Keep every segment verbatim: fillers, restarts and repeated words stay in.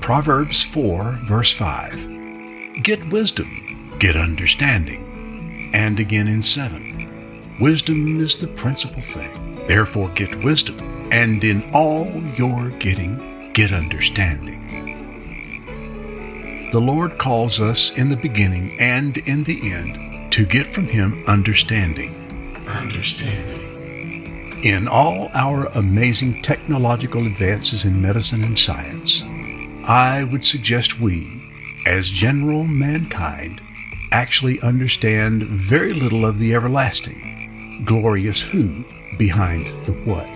Proverbs four, verse five. Get wisdom, get understanding. And again in seven. Wisdom is the principal thing. Therefore get wisdom, and in all your getting, get understanding. The Lord calls us in the beginning and in the end to get from Him understanding. Understanding. In all our amazing technological advances in medicine and science, I would suggest we, as general mankind, actually understand very little of the everlasting, glorious who behind the what.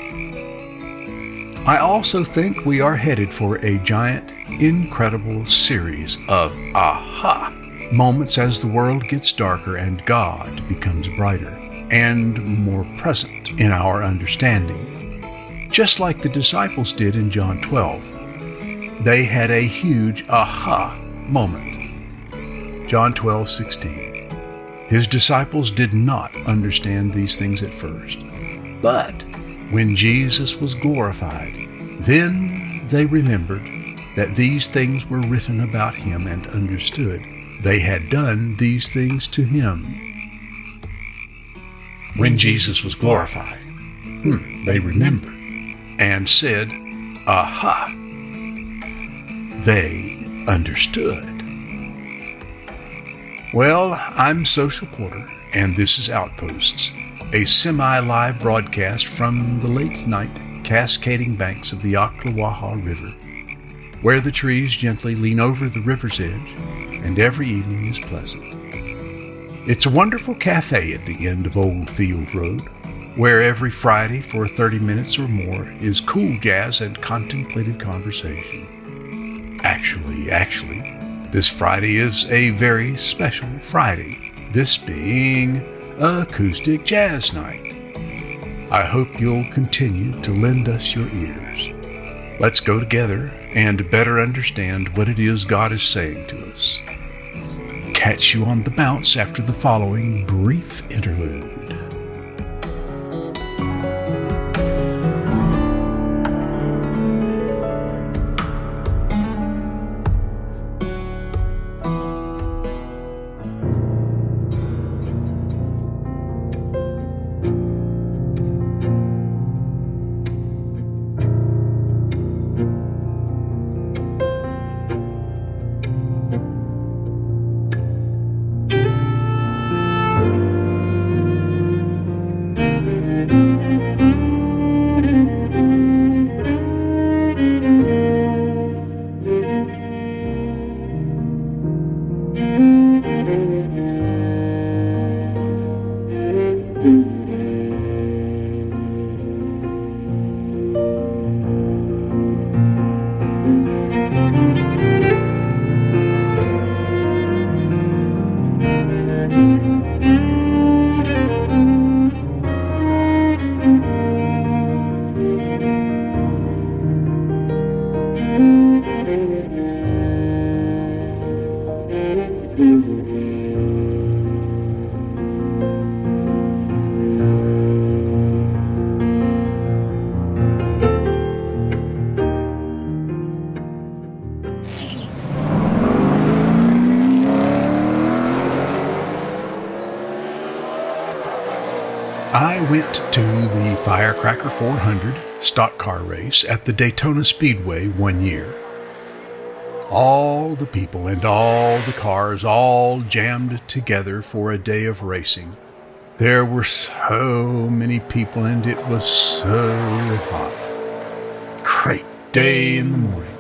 I also think we are headed for a giant, incredible series of aha moments as the world gets darker and God becomes brighter and more present in our understanding. Just like the disciples did in John twelve, they had a huge aha moment. John twelve sixteen. His disciples did not understand these things at first, but when Jesus was glorified, then they remembered that these things were written about Him and understood they had done these things to Him. When Jesus was glorified, hmm, they remembered and said, aha, they understood. Well, I'm Social Porter, and this is Outposts, a semi-live broadcast from the late-night cascading banks of the Ocklawaha River, where the trees gently lean over the river's edge, and every evening is pleasant. It's a wonderful cafe at the end of Old Field Road, where every Friday for thirty minutes or more is cool jazz and contemplative conversation. Actually, actually, this Friday is a very special Friday, this being Acoustic Jazz Night. I hope you'll continue to lend us your ears. Let's go together and better understand what it is God is saying to us. Catch you on the bounce after the following brief interlude. I went to the Firecracker four hundred stock car race at the Daytona Speedway one year. All the people and all the cars all jammed together for a day of racing. There were so many people and it was so hot. Great day in the morning.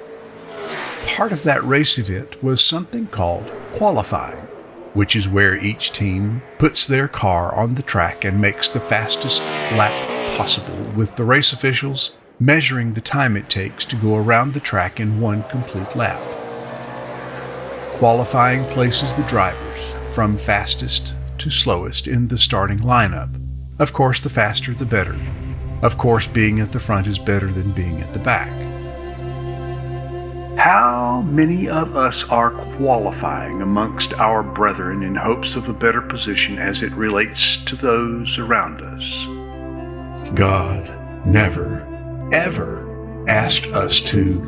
Part of that race event was something called qualifying, which is where each team puts their car on the track and makes the fastest lap possible, with the race officials measuring the time it takes to go around the track in one complete lap. Qualifying places the drivers from fastest to slowest in the starting lineup. Of course, the faster the better. Of course, being at the front is better than being at the back. How many of us are qualifying amongst our brethren in hopes of a better position as it relates to those around us? God never, ever asked us to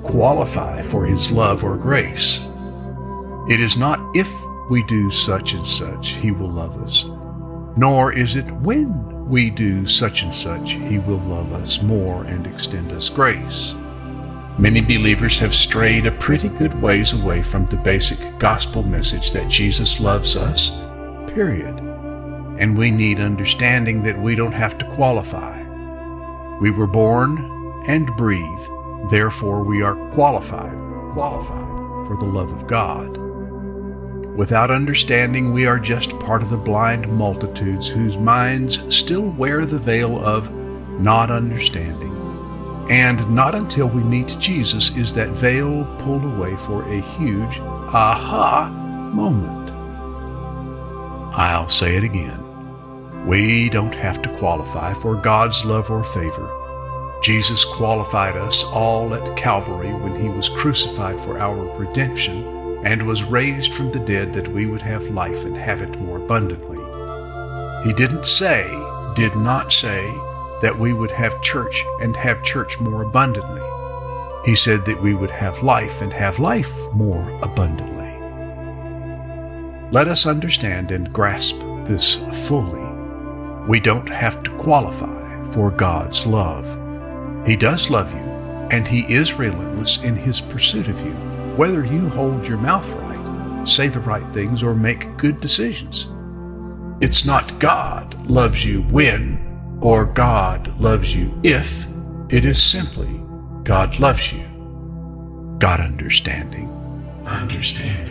qualify for His love or grace. It is not if we do such and such He will love us, nor is it when we do such and such He will love us more and extend us grace. Many believers have strayed a pretty good ways away from the basic gospel message that Jesus loves us, period. And we need understanding that we don't have to qualify. We were born and breathe, therefore we are qualified, qualified for the love of God. Without understanding, we are just part of the blind multitudes whose minds still wear the veil of not understanding. And not until we meet Jesus is that veil pulled away for a huge aha moment. I'll say it again. We don't have to qualify for God's love or favor. Jesus qualified us all at Calvary when He was crucified for our redemption and was raised from the dead that we would have life and have it more abundantly. He didn't say, did not say, that we would have church and have church more abundantly. He said that we would have life and have life more abundantly. Let us understand and grasp this fully. We don't have to qualify for God's love. He does love you, and He is relentless in His pursuit of you, whether you hold your mouth right, say the right things, or make good decisions. It's not God loves you when, or God loves you if. It is simply God loves you. God understanding. Understanding.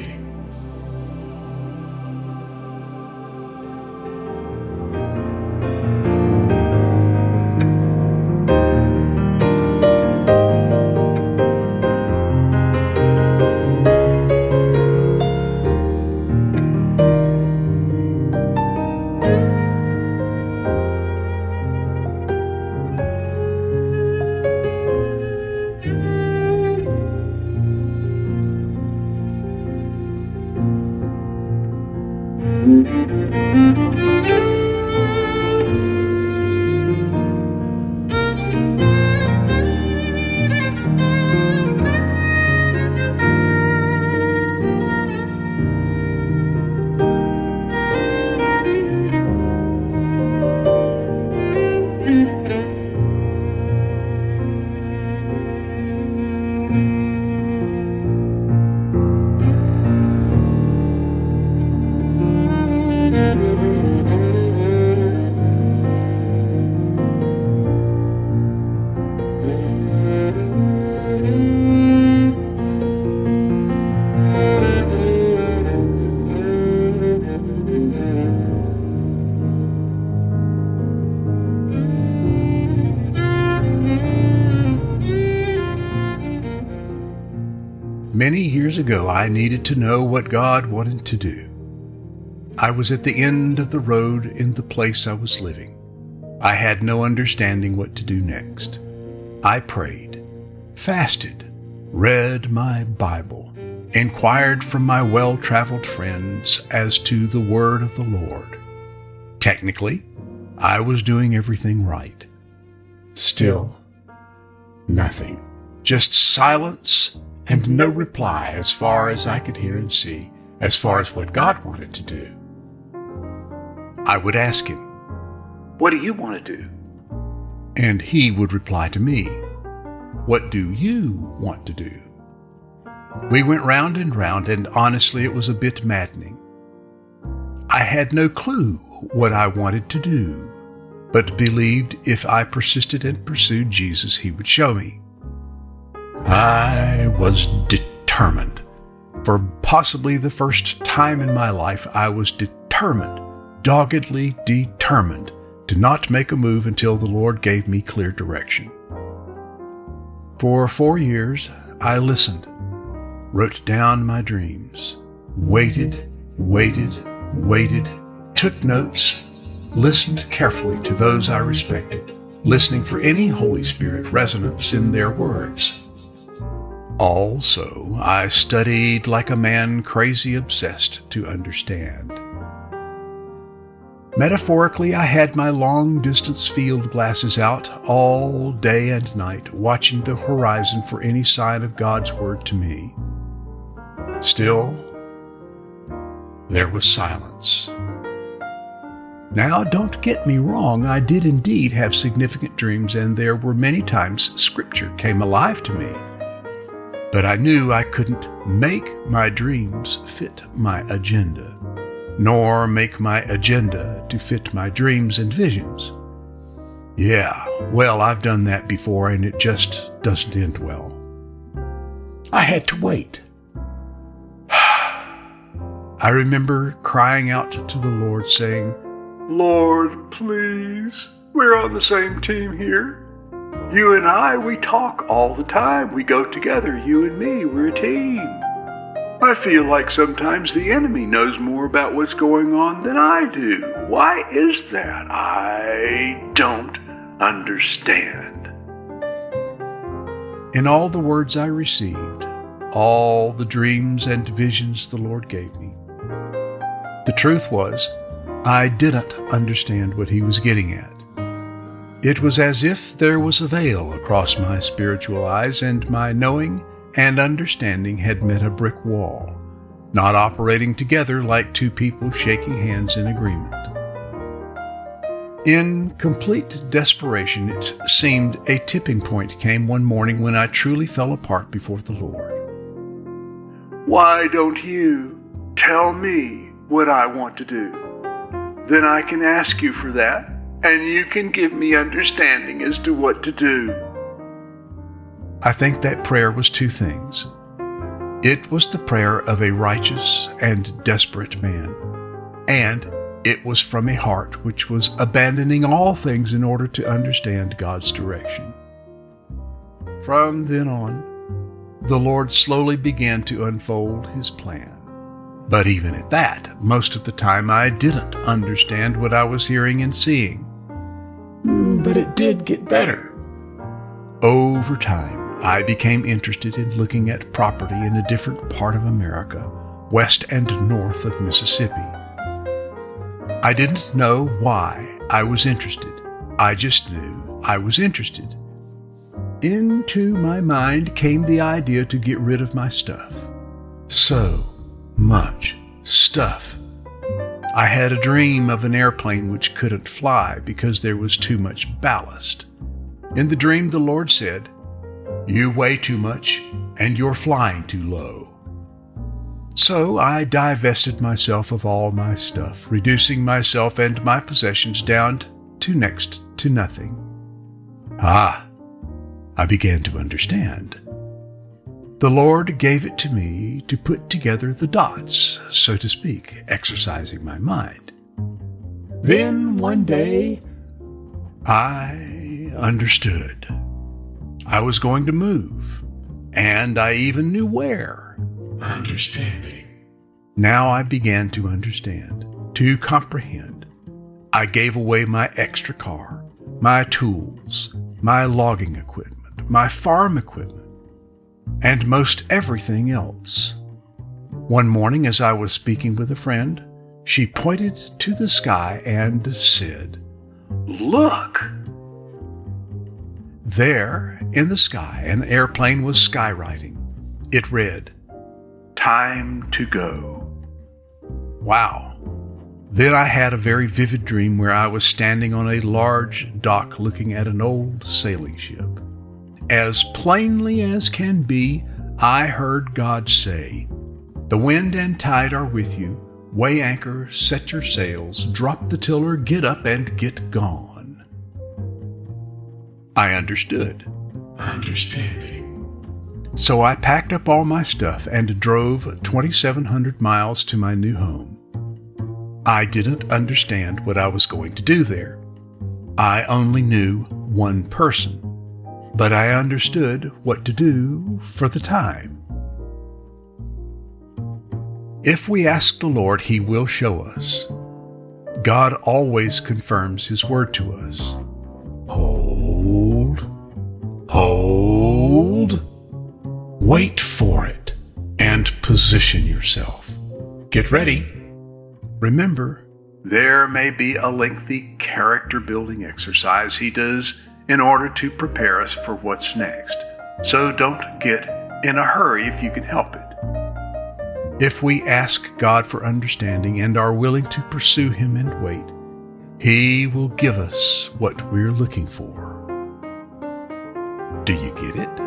Many years ago, I needed to know what God wanted to do. I was at the end of the road in the place I was living. I had no understanding what to do next. I prayed, fasted, read my Bible, inquired from my well-traveled friends as to the word of the Lord. Technically, I was doing everything right. Still, nothing. Just silence and no reply as far as I could hear and see, as far as what God wanted to do. I would ask Him, "What do you want to do?" And He would reply to me, "What do you want to do?" We went round and round, and honestly, it was a bit maddening. I had no clue what I wanted to do, but believed if I persisted and pursued Jesus, He would show me. I was determined. For possibly the first time in my life, I was determined, doggedly determined, to not make a move until the Lord gave me clear direction. For four years, I listened, wrote down my dreams, waited, waited, waited, took notes, listened carefully to those I respected, listening for any Holy Spirit resonance in their words. Also, I studied like a man crazy obsessed to understand. Metaphorically, I had my long-distance field glasses out all day and night, watching the horizon for any sign of God's word to me. Still, there was silence. Now, don't get me wrong, I did indeed have significant dreams, and there were many times Scripture came alive to me. But I knew I couldn't make my dreams fit my agenda, nor make my agenda to fit my dreams and visions. Yeah, well, I've done that before, and it just doesn't end well. I had to wait. I remember crying out to the Lord, saying, "Lord, please, we're on the same team here. You and I, we talk all the time. We go together, you and me, we're a team. I feel like sometimes the enemy knows more about what's going on than I do. Why is that? I don't understand." In all the words I received, all the dreams and visions the Lord gave me, the truth was, I didn't understand what He was getting at. It was as if there was a veil across my spiritual eyes, and my knowing and understanding had met a brick wall, not operating together like two people shaking hands in agreement. In complete desperation, it seemed a tipping point came one morning when I truly fell apart before the Lord. "Why don't you tell me what I want to do? Then I can ask you for that, and you can give me understanding as to what to do." I think that prayer was two things. It was the prayer of a righteous and desperate man, and it was from a heart which was abandoning all things in order to understand God's direction. From then on, the Lord slowly began to unfold His plan. But even at that, most of the time I didn't understand what I was hearing and seeing. But it did get better. Over time, I became interested in looking at property in a different part of America, west and north of Mississippi. I didn't know why I was interested. I just knew I was interested. Into my mind came the idea to get rid of my stuff. So much stuff. I had a dream of an airplane which couldn't fly because there was too much ballast. In the dream, the Lord said, "You weigh too much, and you're flying too low." So I divested myself of all my stuff, reducing myself and my possessions down to next to nothing. Ah, I began to understand. The Lord gave it to me to put together the dots, so to speak, exercising my mind. Then one day, I understood. I was going to move, and I even knew where. Understanding. Now I began to understand, to comprehend. I gave away my extra car, my tools, my logging equipment, my farm equipment, and most everything else. One morning, as I was speaking with a friend, she pointed to the sky and said, "Look!" There, in the sky, an airplane was skywriting. It read, "Time to go." Wow. Then I had a very vivid dream where I was standing on a large dock looking at an old sailing ship. As plainly as can be, I heard God say, "The wind and tide are with you. Weigh anchor, set your sails, drop the tiller, get up and get gone." I understood. Understanding. So I packed up all my stuff and drove twenty-seven hundred miles to my new home. I didn't understand what I was going to do there. I only knew one person, but I understood what to do for the time. If we ask the Lord, He will show us. God always confirms His word to us. Hold, hold, wait for it, and position yourself. Get ready. Remember, there may be a lengthy character-building exercise he does in order to prepare us for what's next. So don't get in a hurry if you can help it. If we ask God for understanding and are willing to pursue Him and wait, He will give us what we're looking for. Do you get it?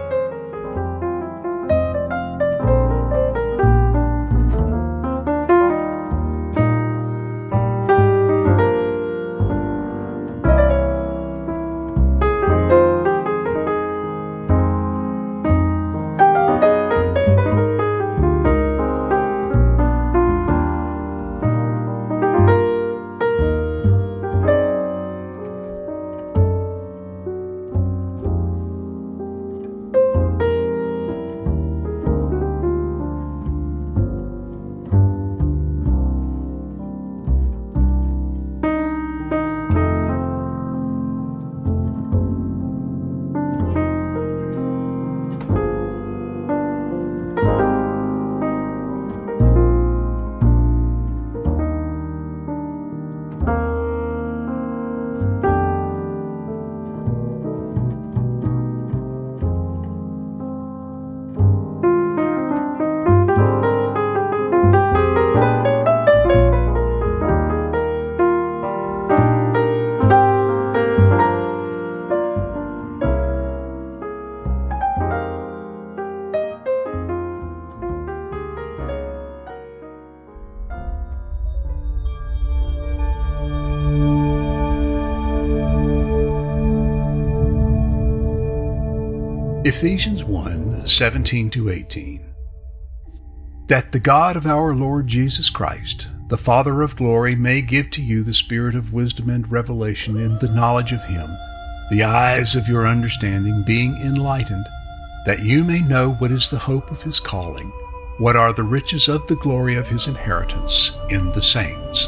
Ephesians one, seventeen to eighteen. That the God of our Lord Jesus Christ, the Father of glory, may give to you the spirit of wisdom and revelation in the knowledge of Him, the eyes of your understanding being enlightened, that you may know what is the hope of His calling, what are the riches of the glory of His inheritance in the saints.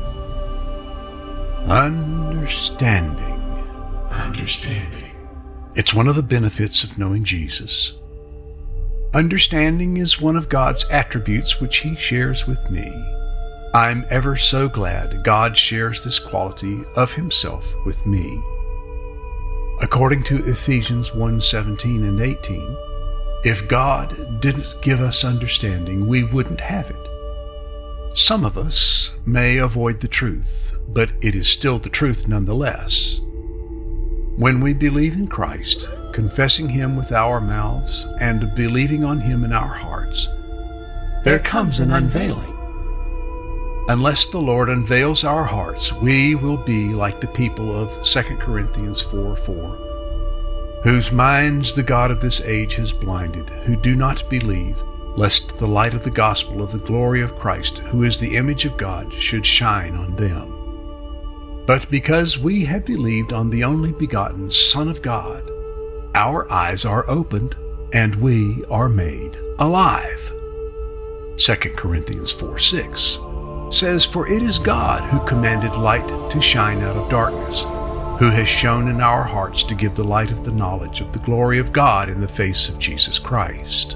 Understanding. Understanding. It's one of the benefits of knowing Jesus. Understanding is one of God's attributes which He shares with me. I'm ever so glad God shares this quality of Himself with me. According to Ephesians one, seventeen and eighteen, if God didn't give us understanding, we wouldn't have it. Some of us may avoid the truth, but it is still the truth nonetheless. When we believe in Christ, confessing Him with our mouths and believing on Him in our hearts, there comes an unveiling. Unless the Lord unveils our hearts, we will be like the people of Second Corinthians four four, whose minds the God of this age has blinded, who do not believe, lest the light of the gospel of the glory of Christ, who is the image of God, should shine on them. But because we have believed on the only begotten Son of God, our eyes are opened, and we are made alive. Second Corinthians four six says, For it is God who commanded light to shine out of darkness, who has shone in our hearts to give the light of the knowledge of the glory of God in the face of Jesus Christ.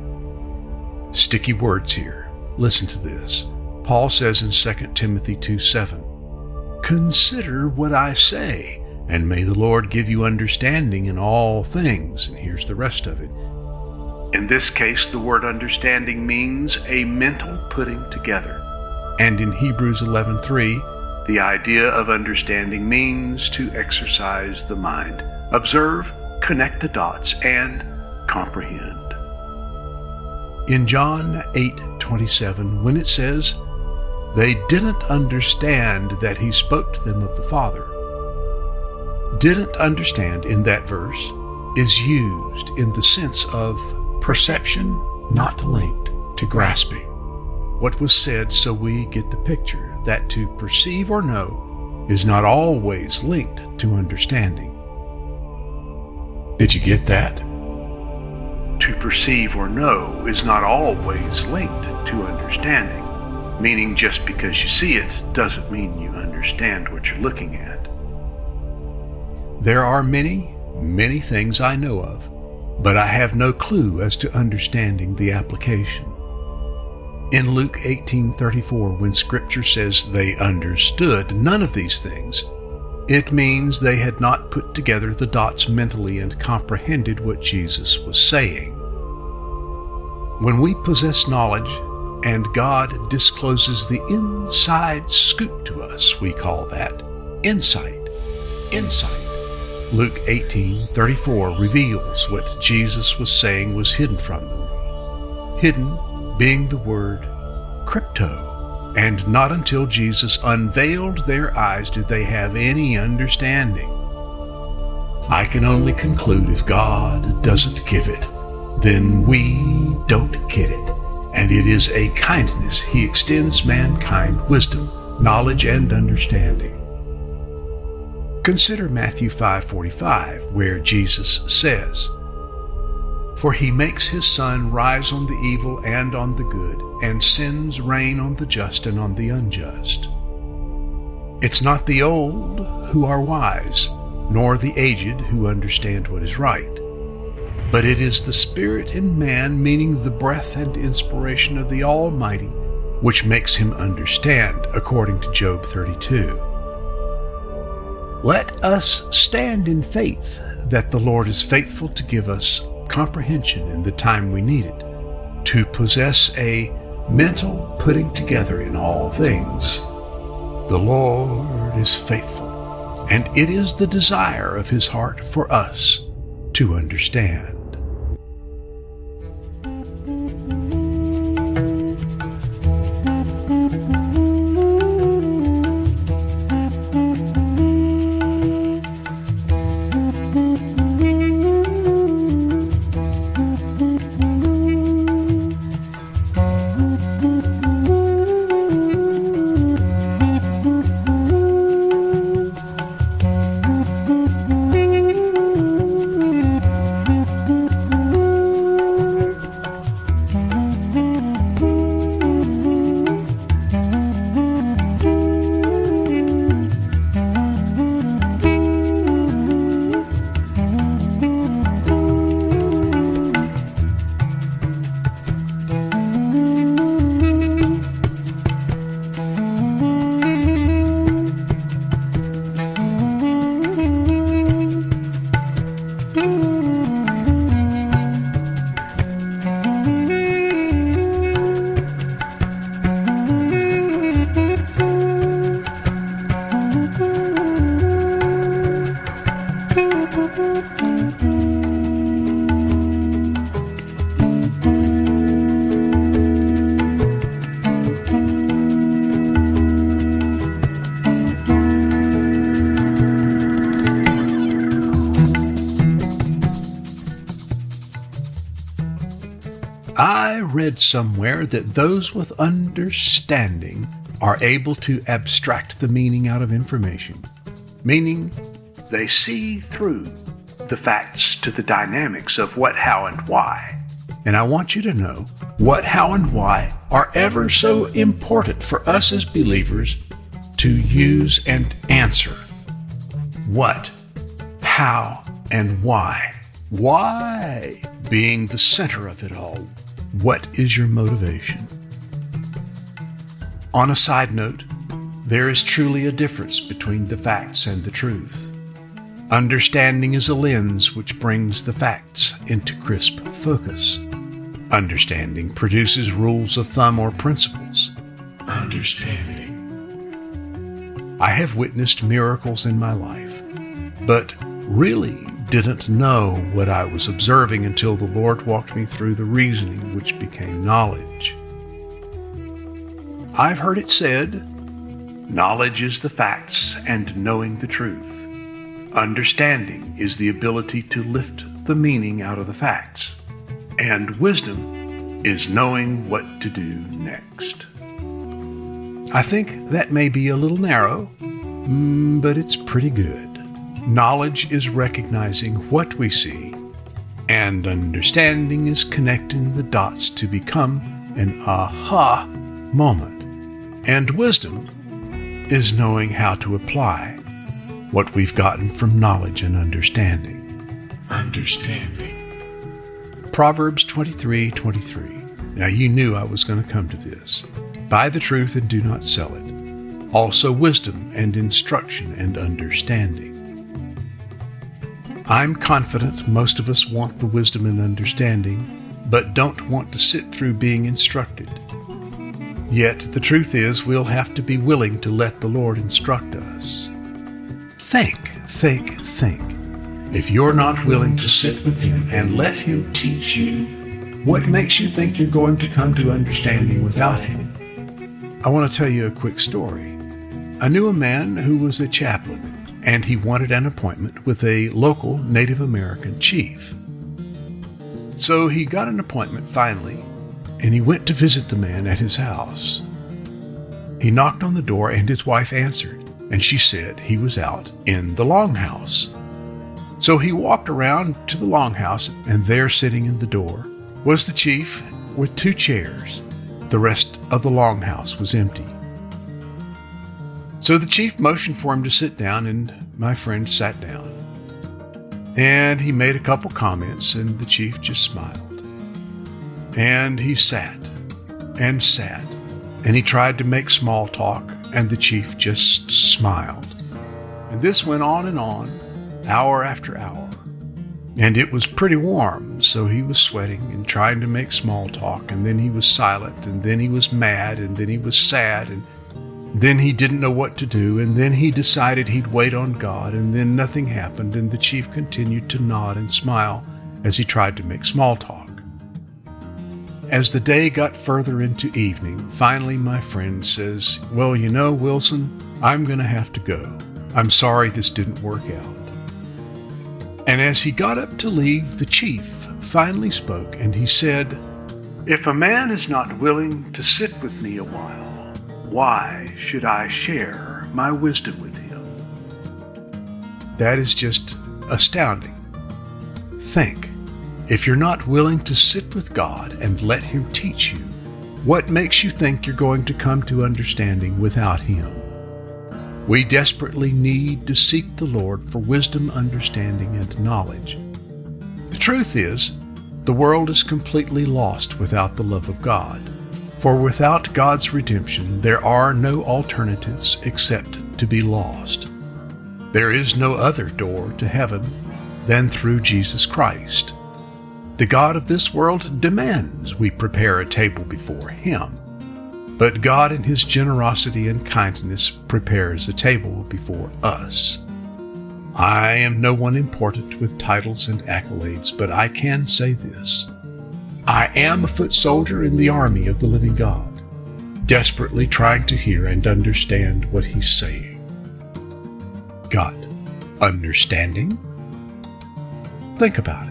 Sticky words here. Listen to this. Paul says in Second Timothy two seven, Consider what I say, and may the Lord give you understanding in all things. And here's the rest of it. In this case, the word understanding means a mental putting together. And in Hebrews eleven three, the idea of understanding means to exercise the mind, observe, connect the dots, and comprehend. In John eight twenty-seven, when it says, They didn't understand that He spoke to them of the Father. Didn't understand in that verse is used in the sense of perception not linked to grasping. What was said so we get the picture that to perceive or know is not always linked to understanding. Did you get that? To perceive or know is not always linked to understanding. Meaning just because you see it doesn't mean you understand what you're looking at. There are many, many things I know of, but I have no clue as to understanding the application. In Luke eighteen thirty-four, when Scripture says they understood none of these things, it means they had not put together the dots mentally and comprehended what Jesus was saying. When we possess knowledge and God discloses the inside scoop to us, we call that insight. Insight. Luke eighteen thirty-four reveals what Jesus was saying was hidden from them. Hidden being the word crypto, and not until Jesus unveiled their eyes did they have any understanding. I can only conclude if God doesn't give it, then we don't get it, and it is a kindness He extends mankind wisdom, knowledge, and understanding. Consider Matthew five forty-five, where Jesus says, "For He makes His sun rise on the evil and on the good, and sends rain on the just and on the unjust." It's not the old who are wise, nor the aged who understand what is right, but it is the Spirit in man, meaning the breath and inspiration of the Almighty, which makes him understand, according to Job thirty-two. Let us stand in faith that the Lord is faithful to give us comprehension in the time we need it, to possess a mental putting together in all things. The Lord is faithful, and it is the desire of His heart for us to understand. I read somewhere that those with understanding are able to abstract the meaning out of information, meaning they see through the facts to the dynamics of what, how, and why. And I want you to know what, how, and why are ever so important for us as believers to use and answer. What, how, and why. Why being the center of it all. What is your motivation? On a side note, there is truly a difference between the facts and the truth. Understanding is a lens which brings the facts into crisp focus. Understanding produces rules of thumb or principles. Understanding. I have witnessed miracles in my life, but really didn't know what I was observing until the Lord walked me through the reasoning which became knowledge. I've heard it said, knowledge is the facts and knowing the truth. Understanding is the ability to lift the meaning out of the facts. And wisdom is knowing what to do next. I think that may be a little narrow, but it's pretty good. Knowledge is recognizing what we see, and understanding is connecting the dots to become an aha moment. And wisdom is knowing how to apply what we've gotten from knowledge and understanding. Understanding. Proverbs twenty-three twenty-three. Now you knew I was going to come to this. Buy the truth and do not sell it. Also wisdom and instruction and understanding. I'm confident most of us want the wisdom and understanding, but don't want to sit through being instructed. Yet the truth is we'll have to be willing to let the Lord instruct us. Think, think, think. If you're not willing to sit with Him and let Him teach you, what makes you think you're going to come to understanding without Him? I want to tell you a quick story. I knew a man who was a chaplain, and he wanted an appointment with a local Native American chief. So he got an appointment finally, and he went to visit the man at his house. He knocked on the door, and his wife answered, and she said he was out in the longhouse. So he walked around to the longhouse, and there sitting in the door was the chief with two chairs. The rest of the longhouse was empty. So the chief motioned for him to sit down, and my friend sat down. And he made a couple comments, and the chief just smiled. And he sat and sat, and he tried to make small talk, and the chief just smiled. And this went on and on, hour after hour. And it was pretty warm, so he was sweating and trying to make small talk, and then he was silent, and then he was mad, and then he was sad, and then he didn't know what to do, and then he decided he'd wait on God, and then nothing happened, and the chief continued to nod and smile as he tried to make small talk. As the day got further into evening, finally my friend says, "Well, you know, Wilson, I'm going to have to go. I'm sorry this didn't work out." And as he got up to leave, the chief finally spoke, and he said, "If a man is not willing to sit with me a while, why should I share my wisdom with him?" That is just astounding. Think, if you're not willing to sit with God and let Him teach you, what makes you think you're going to come to understanding without Him? We desperately need to seek the Lord for wisdom, understanding, and knowledge. The truth is, the world is completely lost without the love of God. For without God's redemption, there are no alternatives except to be lost. There is no other door to heaven than through Jesus Christ. The God of this world demands we prepare a table before Him. But God in His generosity and kindness prepares a table before us. I am no one important with titles and accolades, but I can say this. I am a foot soldier in the army of the living God, desperately trying to hear and understand what He's saying. Got understanding? Think about it.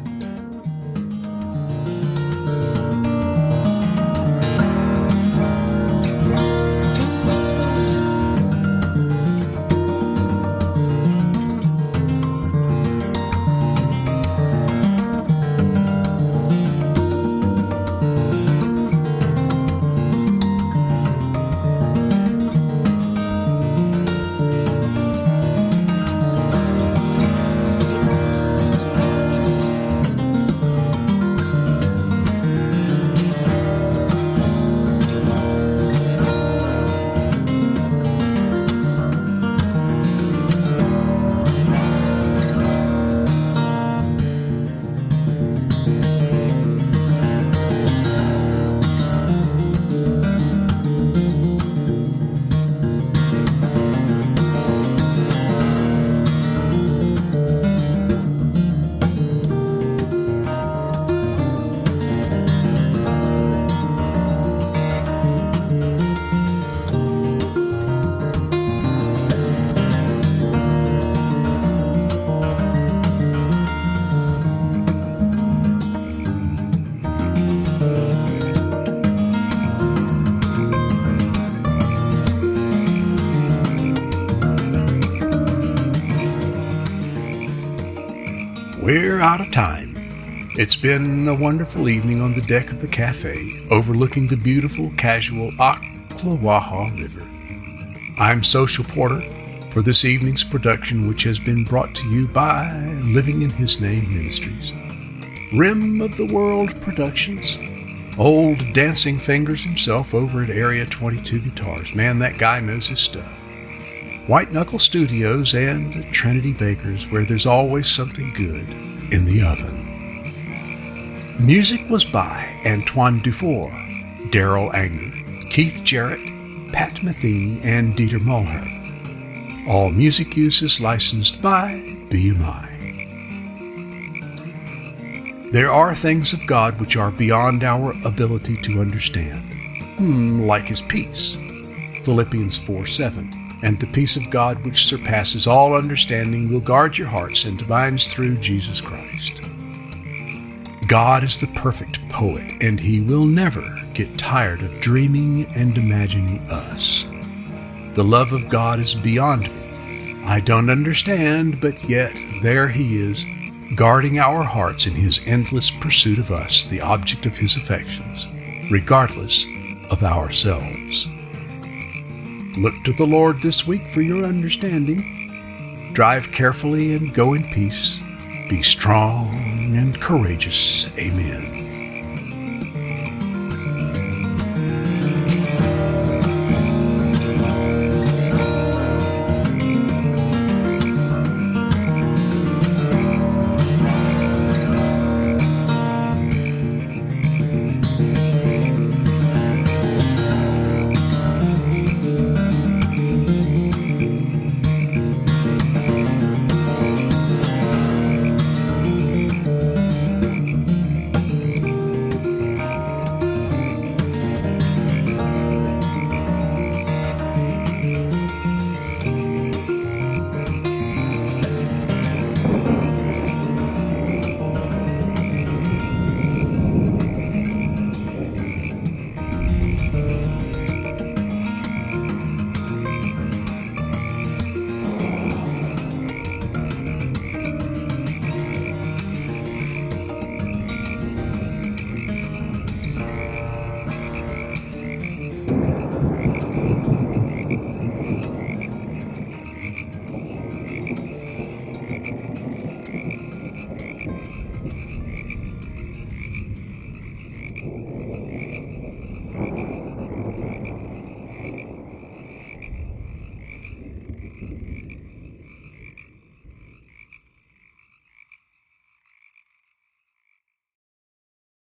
We're out of time. It's been a wonderful evening on the deck of the cafe overlooking the beautiful, casual Ocklawaha River. I'm Social Porter for this evening's production, which has been brought to you by Living in His Name Ministries. Rim of the World Productions, Old Dancing Fingers himself over at Area twenty-two Guitars. Man, that guy knows his stuff. White Knuckle Studios and Trinity Bakers, where there's always something good in the oven. Music was by Antoine Dufour, Daryl Anger, Keith Jarrett, Pat Metheny, and Dieter Mulhern. All music use is licensed by B M I. There are things of God which are beyond our ability to understand, hmm, like His peace, Philippians four seven, and the peace of God which surpasses all understanding will guard your hearts and minds through Jesus Christ. God is the perfect poet, and He will never get tired of dreaming and imagining us. The love of God is beyond me. I don't understand, but yet there He is, guarding our hearts in His endless pursuit of us, the object of His affections, regardless of ourselves. Look to the Lord this week for your understanding. Drive carefully and go in peace. Be strong and courageous. Amen.